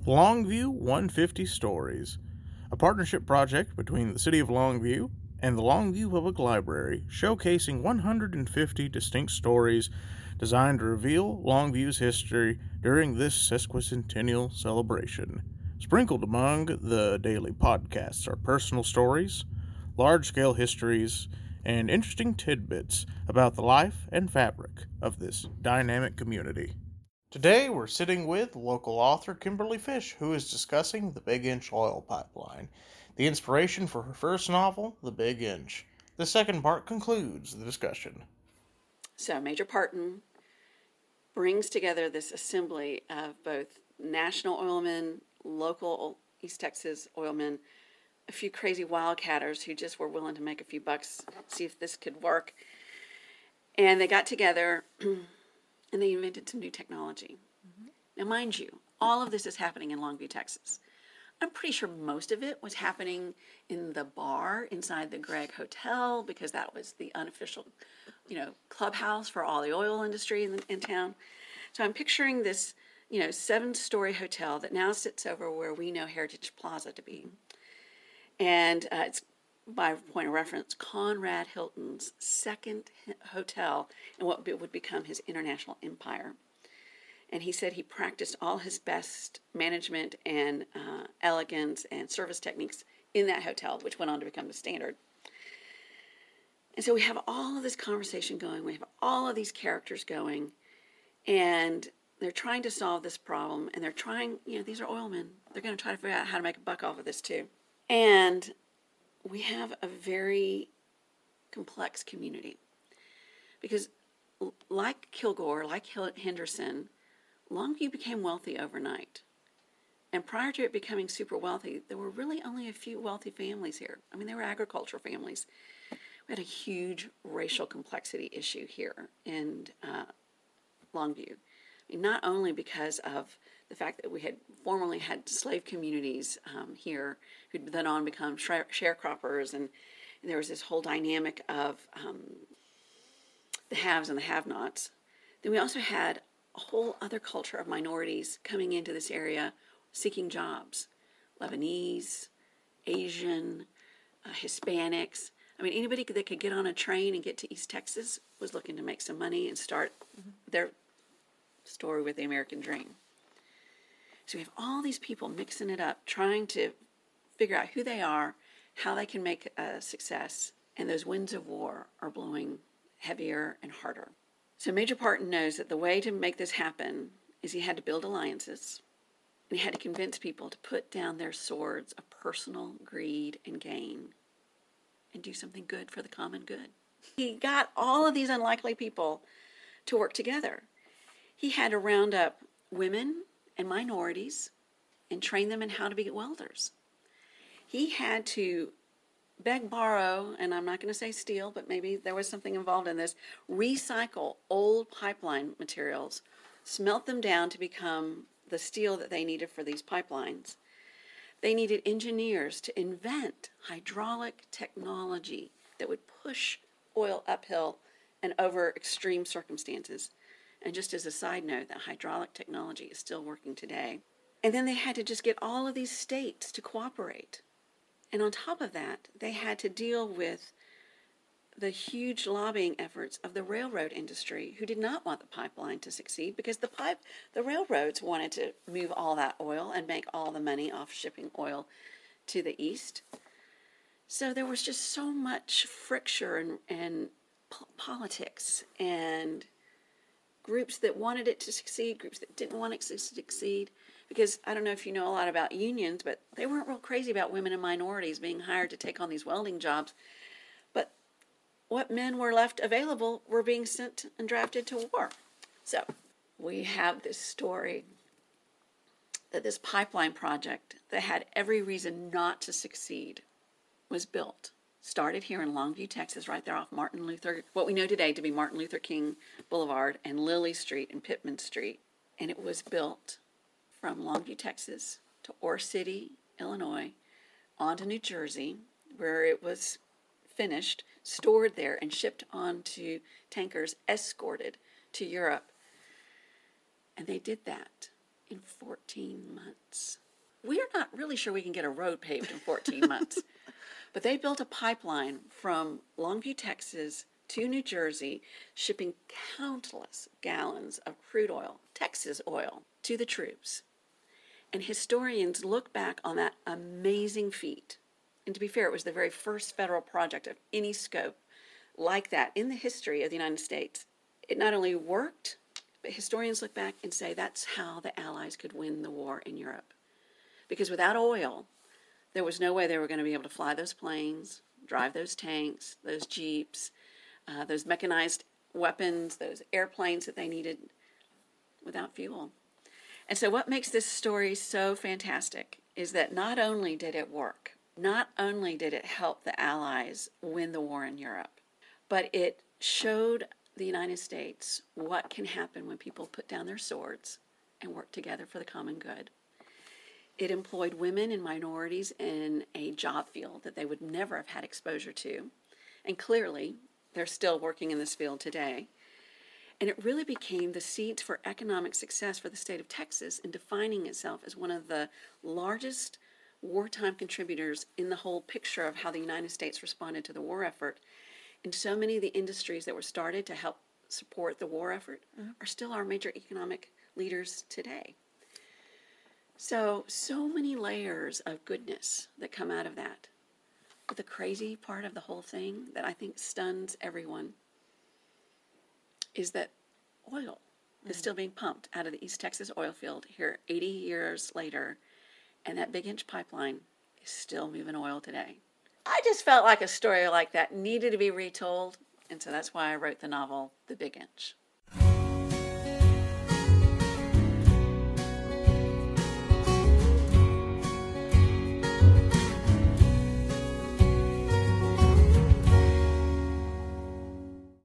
Longview 150 Stories, a partnership project between the City of Longview and the Longview Public Library, showcasing 150 distinct stories designed to reveal Longview's history during this sesquicentennial celebration. Sprinkled among the daily podcasts are personal stories, large-scale histories, and interesting tidbits about the life and fabric of this dynamic community. Today, we're sitting with local author Kimberly Fish, who is discussing the Big Inch oil pipeline, the inspiration for her first novel, The Big Inch. The second part concludes the discussion. So Major Parton brings together this assembly of both national oilmen, local East Texas oilmen, a few crazy wildcatters who just were willing to make a few bucks, see if this could work. And they got together and they invented some new technology. Now, mind you, all of this is happening in Longview, Texas. I'm pretty sure most of it was happening in the bar inside the Gregg Hotel because that was the unofficial, clubhouse for all the oil industry in town. So I'm picturing this, 7-story hotel that now sits over where we know Heritage Plaza to be. And it's, by point of reference, Conrad Hilton's second hotel in what would become his international empire. And he said he practiced all his best management and elegance and service techniques in that hotel, which went on to become the standard. And so we have all of this conversation going. We have all of these characters going. And they're trying to solve this problem. And they're trying, these are oilmen. They're going to try to figure out how to make a buck off of this too. And we have a very complex community. Because like Kilgore, like Henderson, Longview became wealthy overnight. And prior to it becoming super wealthy, there were really only a few wealthy families here. I mean, they were agricultural families. We had a huge racial complexity issue here in Longview. I mean, not only because of the fact that we had formerly had slave communities here who'd then on become sharecroppers, and there was this whole dynamic of the haves and the have-nots. Then we also had a whole other culture of minorities coming into this area seeking jobs. Lebanese, Asian, Hispanics. I mean, anybody that could get on a train and get to East Texas was looking to make some money and start their story with the American dream. So we have all these people mixing it up, trying to figure out who they are, how they can make a success, and those winds of war are blowing heavier and harder. So Major Parton knows that the way to make this happen is he had to build alliances, and he had to convince people to put down their swords of personal greed and gain and do something good for the common good. He got all of these unlikely people to work together. He had to round up women and minorities and train them in how to be welders. He had to beg, borrow, and I'm not going to say steal, but maybe there was something involved in this, recycle old pipeline materials, smelt them down to become the steel that they needed for these pipelines. They needed engineers to invent hydraulic technology that would push oil uphill and over extreme circumstances. And just as a side note, that hydraulic technology is still working today. And then they had to just get all of these states to cooperate. And on top of that, they had to deal with the huge lobbying efforts of the railroad industry, who did not want the pipeline to succeed because the railroads wanted to move all that oil and make all the money off shipping oil to the east. So there was just so much friction and politics and groups that wanted it to succeed, groups that didn't want it to succeed. Because I don't know if you know a lot about unions, but they weren't real crazy about women and minorities being hired to take on these welding jobs. But what men were left available were being sent and drafted to war. So we have this story that this pipeline project that had every reason not to succeed was built. Started here in Longview, Texas, right there off what we know today to be Martin Luther King Boulevard and Lilly Street and Pittman Street. And it was built from Longview, Texas to Ore City, Illinois, on to New Jersey, where it was finished, stored there, and shipped onto tankers, escorted to Europe. And they did that in 14 months. We're not really sure we can get a road paved in 14 months. But they built a pipeline from Longview, Texas to New Jersey, shipping countless gallons of crude oil, Texas oil, to the troops. And historians look back on that amazing feat. And to be fair, it was the very first federal project of any scope like that in the history of the United States. It not only worked, but historians look back and say that's how the Allies could win the war in Europe. Because without oil, there was no way they were going to be able to fly those planes, drive those tanks, those jeeps, those mechanized weapons, those airplanes that they needed without fuel. And so what makes this story so fantastic is that not only did it work, not only did it help the Allies win the war in Europe, but it showed the United States what can happen when people put down their swords and work together for the common good. It employed women and minorities in a job field that they would never have had exposure to. And clearly, they're still working in this field today. And it really became the seeds for economic success for the state of Texas in defining itself as one of the largest wartime contributors in the whole picture of how the United States responded to the war effort. And so many of the industries that were started to help support the war effort are still our major economic leaders today. So many layers of goodness that come out of that. But the crazy part of the whole thing that I think stuns everyone is that oil is still being pumped out of the East Texas oil field here 80 years later, and that Big Inch pipeline is still moving oil today. I just felt like a story like that needed to be retold, and so that's why I wrote the novel, The Big Inch.